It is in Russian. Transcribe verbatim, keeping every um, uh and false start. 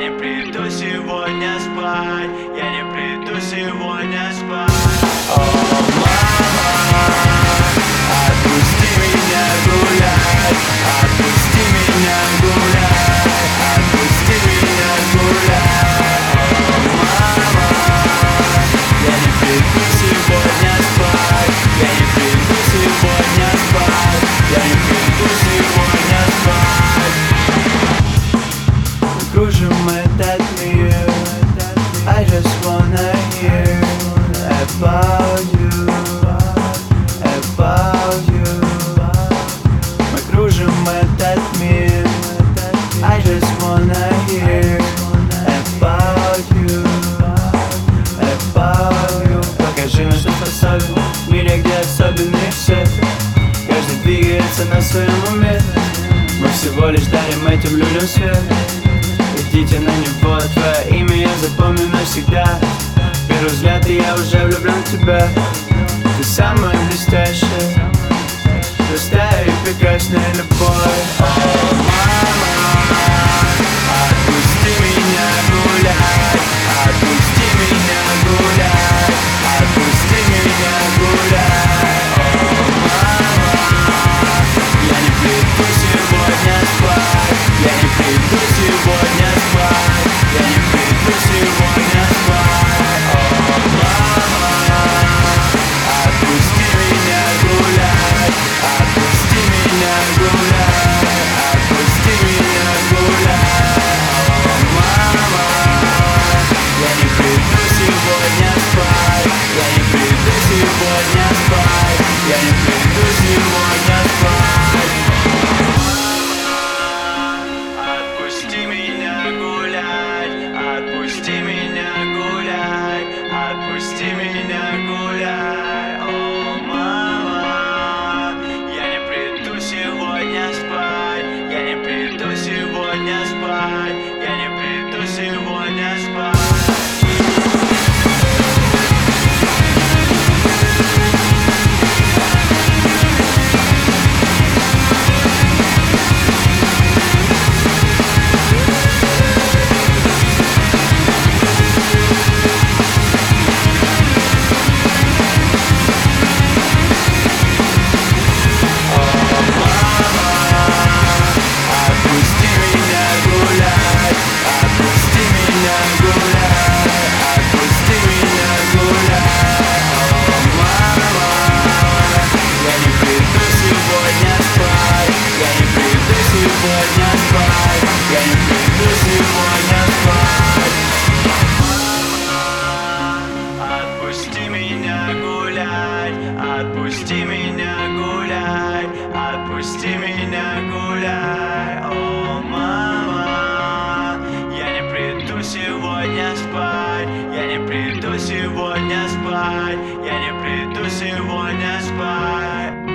не приду сегодня спать, я не приду сегодня спать. О, мама, отпусти меня гулять, отпусти меня гулять, отпусти меня гулять. О, мама, я не приду сегодня спать, я не приду сегодня спать, я не приду сегодня спать. Мы кружим этот мир, I just wanna hear about you, about you. Мы кружим этот мир, I just wanna hear about you, about you. Покажи мне что-то особенное в мире, где особенный все. Каждый двигается на своем уме. Мы всего лишь дарим этим людям свет. Идите на него, твое имя я запомню навсегда. Первый взгляд и я уже влюблен в тебя. Ты самая блестящая, простая и прекрасная любовь. О, мама, отпусти меня гулять, отпусти меня гулять, отпусти меня гулять. О, мама, я не приду сегодня спать, я не приду сегодня спать, я не приду сегодня спать. О, мама, отпусти меня гулять, отпусти меня гулять, отпусти меня гулять. О, мама, я не приду сегодня спать, я не приду сегодня спать, я не приду сегодня спать. Отпусти меня гулять, отпусти меня гулять, отпусти меня гулять. О, мама, я не приду сегодня спать, я не приду сегодня спать, я не приду сегодня спать. Отпусти меня гулять, отпусти меня гулять, отпусти меня гулять. О, мама, я не приду сегодня спать, я не приду сегодня спать, я не приду сегодня спать. Отпусти меня гулять, отпусти меня гулять, отпусти меня гулять. О, мама, я не приду сегодня спать, я не приду сегодня спать, я не приду сегодня спать.